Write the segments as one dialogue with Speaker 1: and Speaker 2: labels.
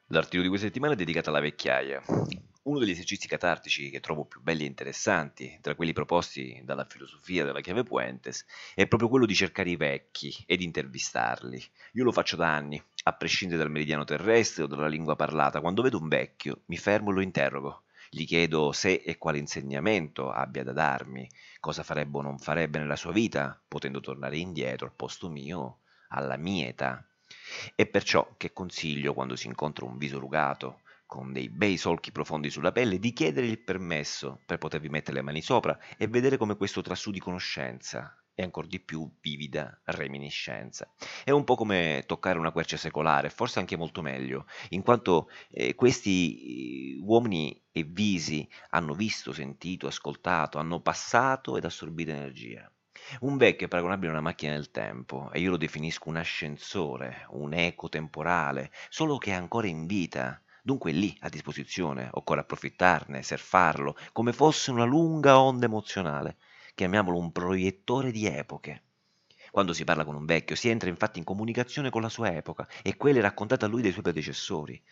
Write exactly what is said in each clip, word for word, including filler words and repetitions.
Speaker 1: L'articolo di questa settimana è dedicato alla vecchiaia. Uno degli esercizi catartici che trovo più belli e interessanti, tra quelli proposti dalla filosofia della chiave Puentes, è proprio quello di cercare i vecchi ed intervistarli. Io lo faccio da anni, a prescindere dal meridiano terrestre o dalla lingua parlata. Quando vedo un vecchio, mi fermo e lo interrogo. Gli chiedo se e quale insegnamento abbia da darmi, cosa farebbe o non farebbe nella sua vita, potendo tornare indietro al posto mio, alla mia età. È perciò che consiglio, quando si incontra un viso rugato, con dei bei solchi profondi sulla pelle, di chiedere il permesso per potervi mettere le mani sopra e vedere come questo trasudì conoscenza e ancor di più vivida reminiscenza. È un po' come toccare una quercia secolare, forse anche molto meglio, in quanto eh, questi eh, uomini e visi hanno visto, sentito, ascoltato, hanno passato ed assorbito energia. Un vecchio è paragonabile a una macchina del tempo e io lo definisco un ascensore, un eco temporale, solo che è ancora in vita. Dunque è lì, a disposizione, occorre approfittarne, surfarlo, come fosse una lunga onda emozionale. Chiamiamolo un proiettore di epoche. Quando si parla con un vecchio si entra infatti in comunicazione con la sua epoca e quelle raccontate a lui dai suoi predecessori.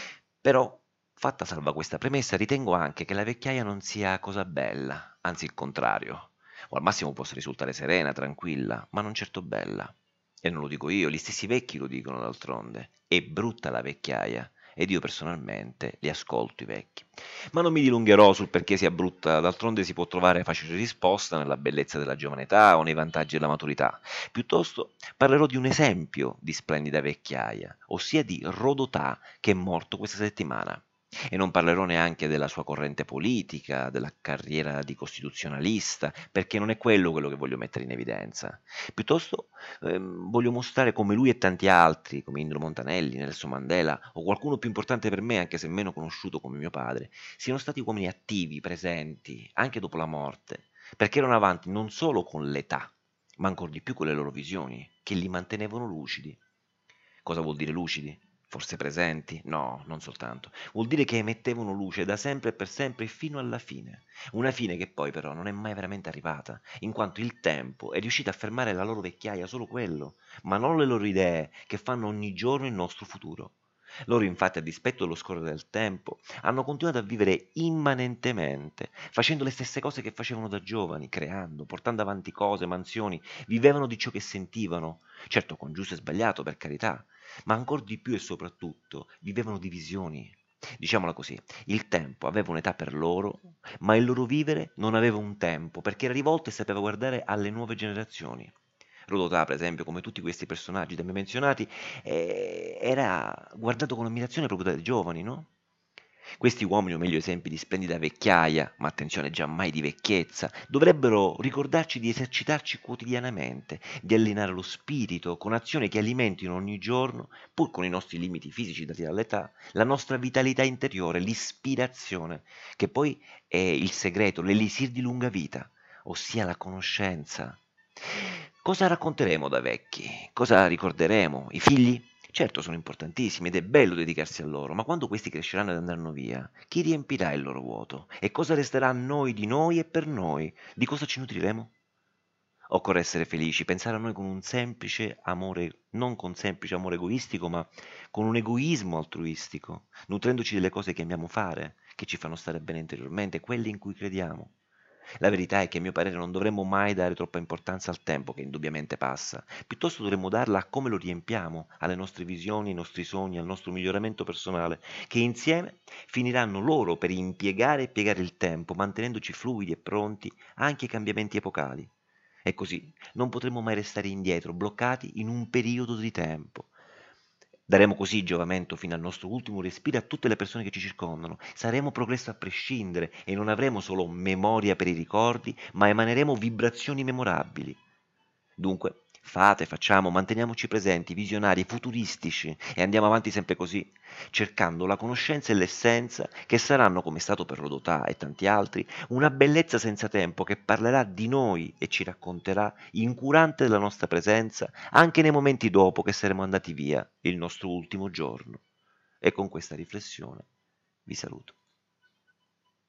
Speaker 1: Però, fatta salva questa premessa, ritengo anche che la vecchiaia non sia cosa bella, anzi il contrario, o al massimo possa risultare serena, tranquilla, ma non certo bella. E non lo dico io, gli stessi vecchi lo dicono d'altronde. È brutta la vecchiaia, ed io personalmente li ascolto i vecchi. Ma non mi dilungherò sul perché sia brutta, d'altronde si può trovare facile risposta nella bellezza della giovane età o nei vantaggi della maturità. Piuttosto parlerò di un esempio di splendida vecchiaia, ossia di Rodotà, che è morto questa settimana. E non parlerò neanche della sua corrente politica, della carriera di costituzionalista, perché non è quello quello che voglio mettere in evidenza. Piuttosto ehm, voglio mostrare come lui e tanti altri, come Indro Montanelli, Nelson Mandela, o qualcuno più importante per me, anche se meno conosciuto come mio padre, siano stati uomini attivi, presenti, anche dopo la morte, perché erano avanti non solo con l'età, ma ancor di più con le loro visioni, che li mantenevano lucidi. Cosa vuol dire lucidi? Forse presenti? No, non soltanto. Vuol dire che emettevano luce da sempre e per sempre e fino alla fine. Una fine che poi però non è mai veramente arrivata, in quanto il tempo è riuscito a fermare la loro vecchiaia, solo quello, ma non le loro idee che fanno ogni giorno il nostro futuro. Loro infatti, a dispetto dello scorrere del tempo, hanno continuato a vivere immanentemente, facendo le stesse cose che facevano da giovani, creando, portando avanti cose, mansioni, vivevano di ciò che sentivano, certo con giusto e sbagliato per carità, ma ancor di più e soprattutto vivevano di visioni. Diciamola così, il tempo aveva un'età per loro, ma il loro vivere non aveva un tempo, perché era rivolto e sapeva guardare alle nuove generazioni. Rodotà, per esempio, come tutti questi personaggi da me menzionati, eh, era guardato con ammirazione proprio dai giovani, no? Questi uomini, o meglio esempi di splendida vecchiaia, ma attenzione giammai di vecchiezza, dovrebbero ricordarci di esercitarci quotidianamente, di allenare lo spirito con azioni che alimentino ogni giorno, pur con i nostri limiti fisici dati dall'età, la nostra vitalità interiore, l'ispirazione, che poi è il segreto, l'elisir di lunga vita, ossia la conoscenza. Cosa racconteremo da vecchi? Cosa ricorderemo? I figli? Certo, sono importantissimi ed è bello dedicarsi a loro, ma quando questi cresceranno ed andranno via, chi riempirà il loro vuoto? E cosa resterà a noi di noi e per noi? Di cosa ci nutriremo? Occorre essere felici, pensare a noi con un semplice amore, non con semplice amore egoistico, ma con un egoismo altruistico, nutrendoci delle cose che amiamo fare, che ci fanno stare bene interiormente, quelle in cui crediamo. La verità è che a mio parere non dovremmo mai dare troppa importanza al tempo che indubbiamente passa, piuttosto dovremmo darla a come lo riempiamo, alle nostre visioni, ai nostri sogni, al nostro miglioramento personale, che insieme finiranno loro per impiegare e piegare il tempo, mantenendoci fluidi e pronti anche ai cambiamenti epocali. E così non potremo mai restare indietro, bloccati in un periodo di tempo. Daremo così giovamento fino al nostro ultimo respiro a tutte le persone che ci circondano. Saremo progresso a prescindere e non avremo solo memoria per i ricordi, ma emaneremo vibrazioni memorabili. Dunque, fate, facciamo, manteniamoci presenti, visionari, futuristici e andiamo avanti sempre così, cercando la conoscenza e l'essenza che saranno, come è stato per Rodotà e tanti altri, una bellezza senza tempo che parlerà di noi e ci racconterà, incurante della nostra presenza, anche nei momenti dopo che saremo andati via, il nostro ultimo giorno. E con questa riflessione vi saluto.